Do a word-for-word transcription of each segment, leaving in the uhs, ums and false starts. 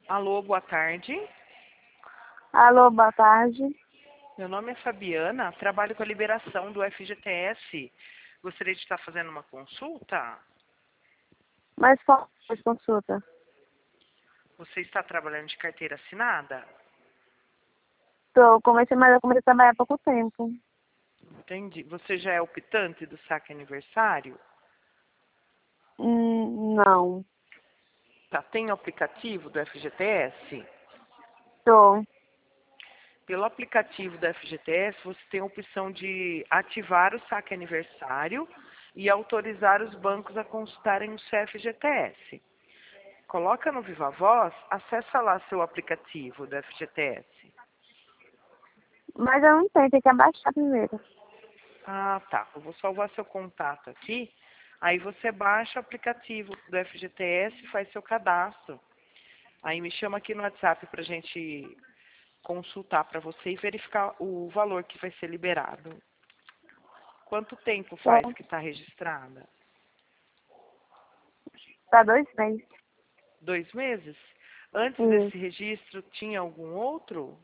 Alô, boa tarde. Alô, boa tarde. Meu nome é Fabiana, trabalho com a liberação do F G T S. Gostaria de estar fazendo uma consulta? Mas qual é a consulta? Você está trabalhando de carteira assinada? Tô, comecei, mas eu comecei a trabalhar há pouco tempo. Entendi. Você já é optante do saque aniversário? Hum, não. Tá, tem o aplicativo do F G T S? Tô. Pelo aplicativo do F G T S, você tem a opção de ativar o saque aniversário e autorizar os bancos a consultarem o seu F G T S. Coloca no Viva Voz, acessa lá seu aplicativo do F G T S. Mas eu não tenho, tem que abaixar primeiro. Ah, tá. Eu vou salvar seu contato aqui. Aí você baixa o aplicativo do F G T S e faz seu cadastro. Aí me chama aqui no WhatsApp pra gente consultar para você e verificar o valor que vai ser liberado. Quanto tempo Tô. faz que está registrada? Tá dois meses. Dois meses? Antes Isso. desse registro, tinha algum outro?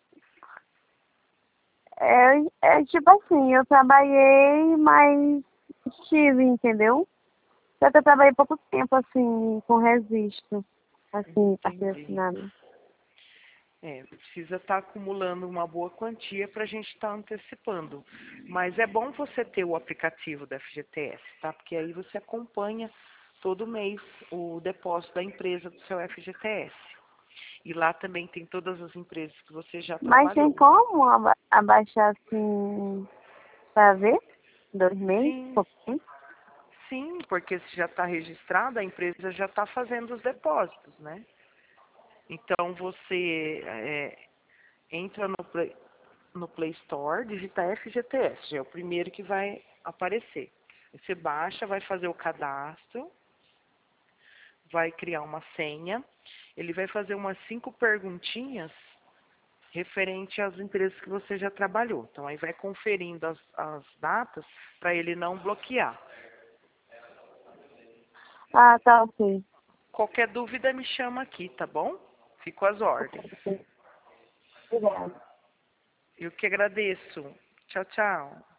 É, é tipo assim, eu trabalhei, mas estive, entendeu? Só que eu trabalhei pouco tempo, assim, com registro. Assim, carteira Entendi. assinada. É, precisa estar acumulando uma boa quantia para a gente estar antecipando. Mas é bom você ter o aplicativo da F G T S, tá? Porque aí você acompanha todo mês o depósito da empresa do seu F G T S. E lá também tem todas as empresas que você já Mas tem trabalhou. como aba abaixar, assim, pra ver? Dois meses, Sim, pouquinho? sim, porque se já está registrado, a empresa já está fazendo os depósitos, né? Então você é, entra no Play, no Play Store, digita F G T S, já é o primeiro que vai aparecer. Você baixa, vai fazer o cadastro, vai criar uma senha, ele vai fazer umas cinco perguntinhas referente às empresas que você já trabalhou. Então aí vai conferindo as, as datas para ele não bloquear. Ah, tá, ok. Qualquer dúvida me chama aqui, tá bom? Fico às ordens. Ok. Obrigada. Eu que agradeço. Tchau, tchau.